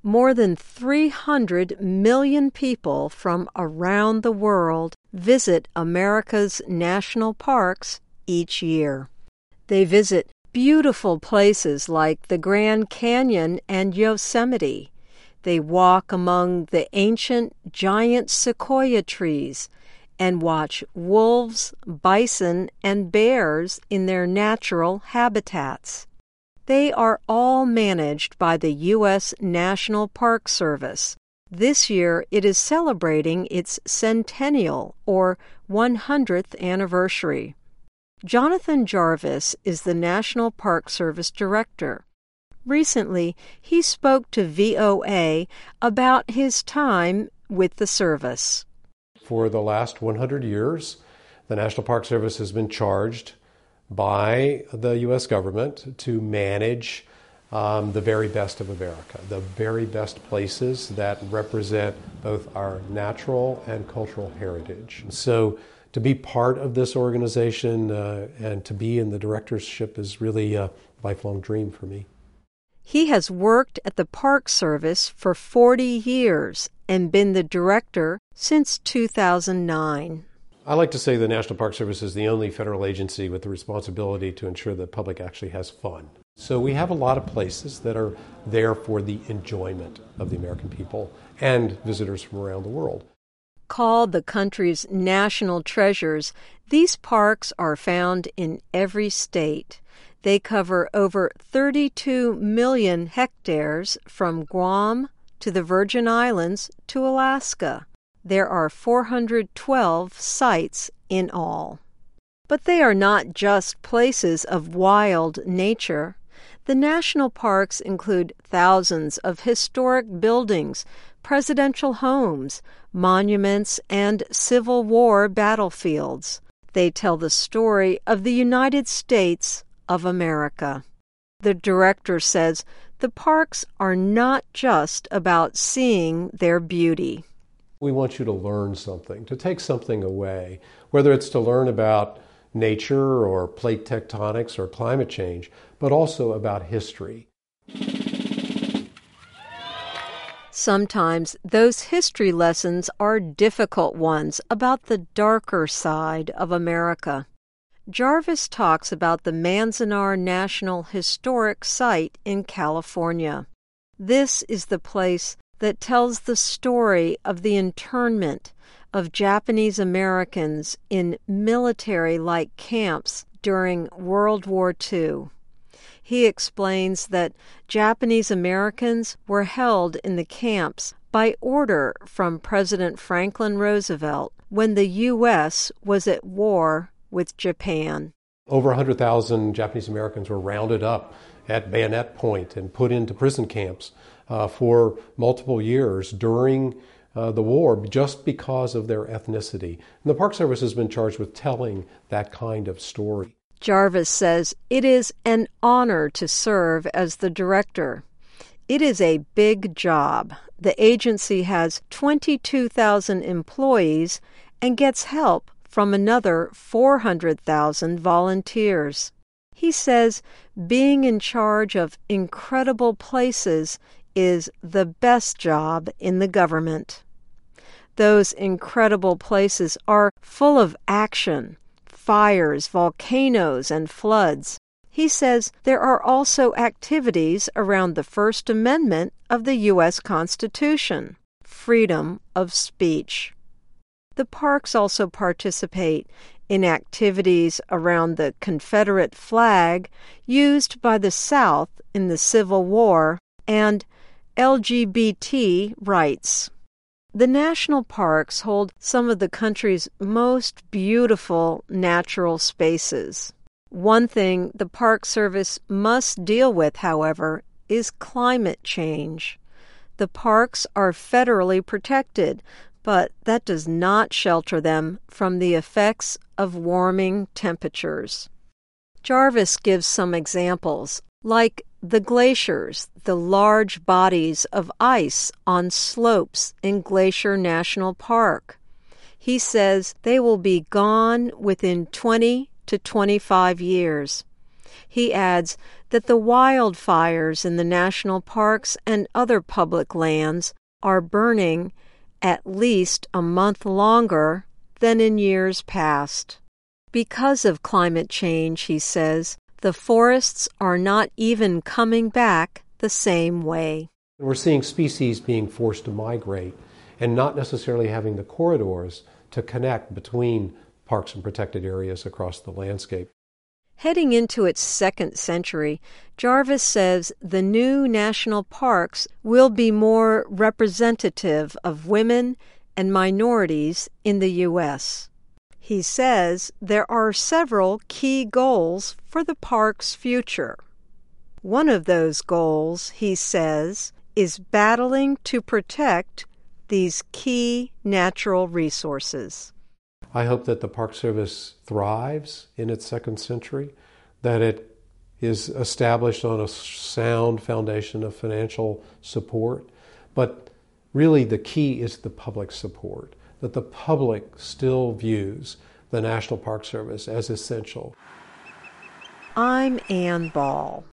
More than 300 million people from around the world visit America's national parks each year. They visit beautiful places like the Grand Canyon and Yosemite. They walk among the ancient giant sequoia trees and watch wolves, bison, and bears in their natural habitats. They are all managed by the U.S. National Park Service. This year it is celebrating its centennial or 100th anniversary. Jonathan Jarvis is the National Park Service Director. Recently, he spoke to VOA about his time with the service. For the last 100 years, the National Park Service has been charged by the U.S. government to manage the very best of America, the very best places that represent both our natural and cultural heritage. So to be part of this organization and to be in the directorship is really a lifelong dream for me. He has worked at the Park Service for 40 years and been the director since 2009. I like to say the National Park Service is the only federal agency with the responsibility to ensure the public actually has fun. So we have a lot of places that are there for the enjoyment of the American people and visitors from around the world. Called the country's national treasures, these parks are found in every state. They cover over 32 million hectares from Guam to the Virgin Islands to Alaska. There are 412 sites in all. But they are not just places of wild nature. The national parks include thousands of historic buildings, presidential homes, monuments, and Civil War battlefields. They tell the story of the United States of America. The director says the parks are not just about seeing their beauty. We want you to learn something, to take something away, whether it's to learn about nature or plate tectonics or climate change, but also about history. Sometimes those history lessons are difficult ones about the darker side of America. Jarvis talks about the Manzanar National Historic Site in California. This is the place that tells the story of the internment of Japanese Americans in military-like camps during World War II. He explains that Japanese Americans were held in the camps by order from President Franklin Roosevelt when the U.S. was at war with Japan. Over 100,000 Japanese Americans were rounded up at bayonet point and put into prison camps for multiple years during the war just because of their ethnicity. And the Park Service has been charged with telling that kind of story. Jarvis says it is an honor to serve as the director. It is a big job. The agency has 22,000 employees and gets help from another 400,000 volunteers. He says being in charge of incredible places is the best job in the government. Those incredible places are full of action, fires, volcanoes, and floods. He says there are also activities around the First Amendment of the U.S. Constitution, freedom of speech. The parks also participate in activities around the Confederate flag used by the South in the Civil War and LGBT rights. The national parks hold some of the country's most beautiful natural spaces. One thing the Park Service must deal with, however, is climate change. The parks are federally protected, but that does not shelter them from the effects of warming temperatures. Jarvis gives some examples, like the glaciers, the large bodies of ice on slopes in Glacier National Park. He says they will be gone within 20 to 25 years. He adds that the wildfires in the national parks and other public lands are burning at least a month longer than in years past. Because of climate change, he says, the forests are not even coming back the same way. We're seeing species being forced to migrate and not necessarily having the corridors to connect between parks and protected areas across the landscape. Heading into its second century, Jarvis says the new national parks will be more representative of women and minorities in the U.S. He says there are several key goals for the park's future. One of those goals, he says, is battling to protect these key natural resources. I hope that the Park Service thrives in its second century, that it is established on a sound foundation of financial support. But really the key is the public support, that the public still views the National Park Service as essential. I'm Ann Ball.